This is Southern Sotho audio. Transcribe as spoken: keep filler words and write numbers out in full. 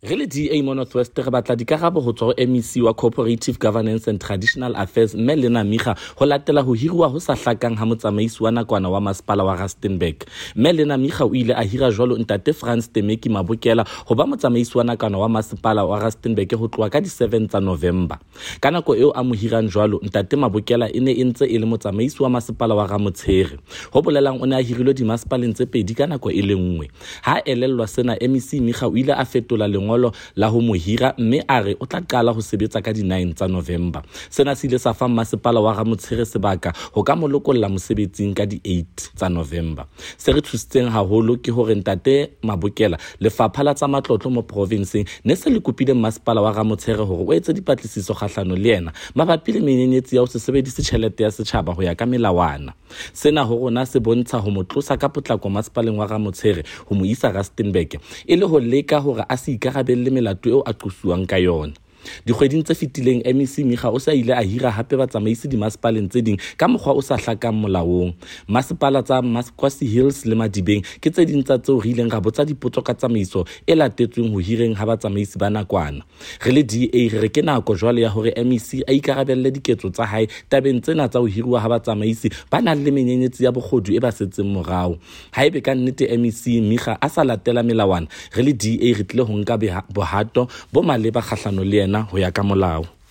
Re le D A mo North West re batla dikarabo ho tswa ho M E C wa Cooperative Governance and Traditional Affairs mme Lena Miga ho latela ho hiruwa ho sa hlakang ha motsamaisi wa nakwana wa masepala wa Rustenburg. Mme Lena Miga o ile a hira jwalo ntate Frans Temeki Mabokela ho ba motsamaisi wa nakwana wa masepala wa Rustenburg ho tloha ka di seven tsa November. Ka nako eo a mo hirang jwalo ntate Mabokela e ne e ntse e le motsamaisi wa masepala wa Ramotsheri. Ho bolelang o ne a hirilwe di masepaleng tse pedi ka nako e le nngwe. Ha elellwa sena M E C Miga o ile a fetola lengolo la ho mo hira mme a re o tla qala ho sebetsa ka di nine tsa November. Sena se ile sa fa masepala wa Ramotsheri sebaka ho ka molokolla mosebetsing ka di eight tsa November. Se re thusitseng haholo ke hore ntate Mabokela lefapha la tsa matlotlo mo provinceng ne se le kopile masepala wa Ramotsheri hore o etse dipatlisiso kgahlano le yena mabapi le menyenyetsi ya ho se sebedise tjhelete ya setjhaba ho ya ka melawana. Sena ho rona se bontsha ho mo tlosa ka potlako masepaleng wa Ramotsheri ho mo isa Rustenburg e le ho leka hore a se ikarabelle melato eo a qosuwang ka yona. Dikgweding tse fetileng M E C Miga o sa ile a hira hape batsamaisi di masepaleng tse ding ka mokgwa o sa hlakang molaong. Masepala tsa Kwasi Hills le Madibeng ke tse ding tsa tseo re ileng ra botsa dipotso ka tsamaiso e latetsweng ho hireng ha batsamaisi ba nakwana. Re le D A re re ke nako jwale ya hore M E C a ikarabelle diketso tsa hae tabeng tsena tsa ho hiruwa ha batsamaisi ba nang le menyenyetsi ya bogodu e ba setseng morao. Haebe ka nnete M E C Miga a sa latela melawana re le D A re tlile ho nka bohato bo maleba kgahlano le yena ho ya ka molao.